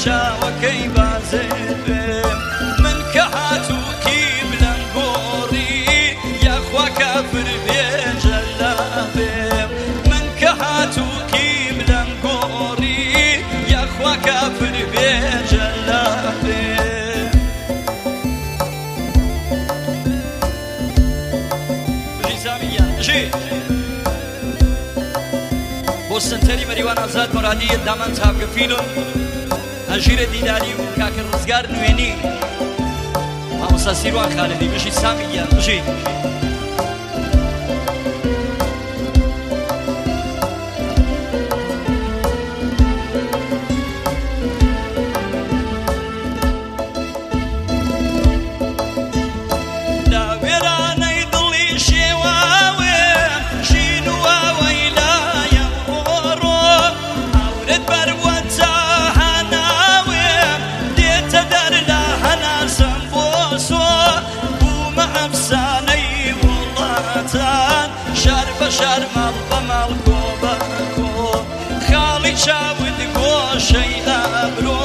چاوەکەی بازێت بێم من کە هاتووکی بلەم گۆڕی یاخوا کافر بێجە لا بێم من کە هاتووکی بلەم گۆڕی یاخوا کافر بێجە لا بێم بریزامیان ژێ بۆ سنتەری مەریوان ئازاد مەرادی دامان چاوگەفیلم ئەژیرە دیداری و کاکە ڕزگار نوێنی مامۆستا سیروان خالدی بژی سامیان بژی شار بەشار ماڵ بە ماڵ کۆ بە کۆ خاڵی چاوت گۆشەی ئابرۆ